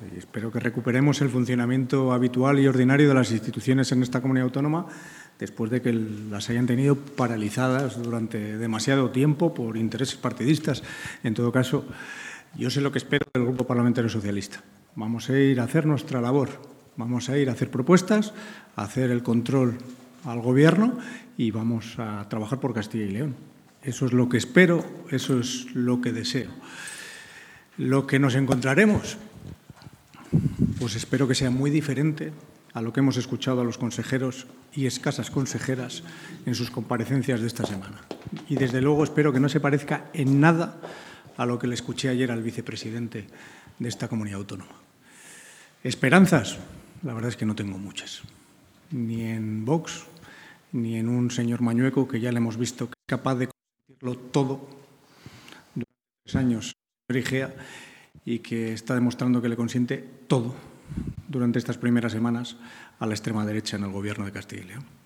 y espero que recuperemos el funcionamiento habitual y ordinario de las instituciones en esta comunidad autónoma después de que las hayan tenido paralizadas durante demasiado tiempo por intereses partidistas. En todo caso, yo sé lo que espero del Grupo Parlamentario Socialista. Vamos a ir a hacer nuestra labor, vamos a ir a hacer propuestas, a hacer el control al Gobierno y vamos a trabajar por Castilla y León. Eso es lo que espero, eso es lo que deseo. Lo que nos encontraremos, pues espero que sea muy diferente a lo que hemos escuchado a los consejeros y escasas consejeras en sus comparecencias de esta semana. Y, desde luego, espero que no se parezca en nada a lo que le escuché ayer al vicepresidente de esta comunidad autónoma. Esperanzas, la verdad es que no tengo muchas, ni en Vox, ni en un señor Mañueco, que ya le hemos visto que es capaz de conseguirlo todo durante 3 años en Igea y que está demostrando que le consiente todo durante estas primeras semanas a la extrema derecha en el Gobierno de Castilla y León.